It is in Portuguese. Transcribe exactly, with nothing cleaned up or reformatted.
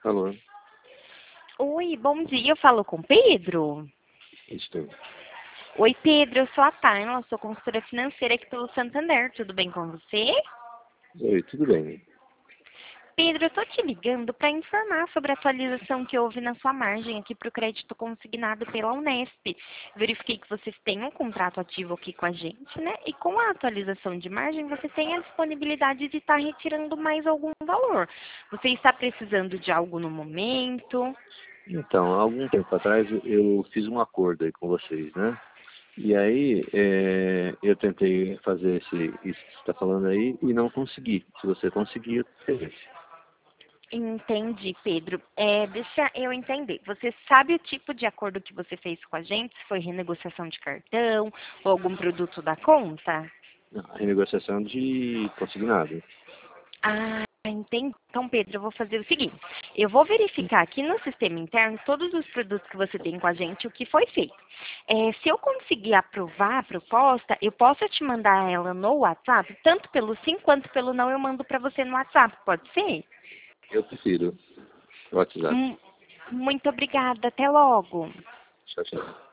Alô, Oi, bom dia. Eu falo com Pedro? estou. Oi, Pedro. Eu sou a Tayla, sou consultora financeira aqui pelo Santander. Tudo bem com você? Oi, tudo bem? Pedro, eu tô te ligando para informar sobre a atualização que houve na sua margem aqui para o crédito consignado pela Unesp. Verifiquei que vocês têm um contrato ativo aqui com a gente, né? E com a atualização de margem, você tem a disponibilidade de estar retirando mais algum valor. Você está precisando de algo no momento? Então, há algum tempo atrás eu fiz um acordo aí com vocês, né? E aí é, eu tentei fazer esse, isso que você está falando aí e não consegui. Se você conseguir, excelente. Entendi, Pedro. É, deixa eu entender. Você sabe o tipo de acordo que você fez com a gente? Se foi renegociação de cartão ou algum produto da conta? Não, a renegociação de consignado. Ah, entendi. Então, Pedro, eu vou fazer o seguinte. Eu vou verificar aqui no sistema interno todos os produtos que você tem com a gente, o que foi feito. É, se eu conseguir aprovar a proposta, eu posso te mandar ela no WhatsApp, tanto pelo sim quanto pelo não, eu mando para você no WhatsApp, pode ser? Eu prefiro WhatsApp. Hum, Muito obrigada. Até logo. Tchau, tchau.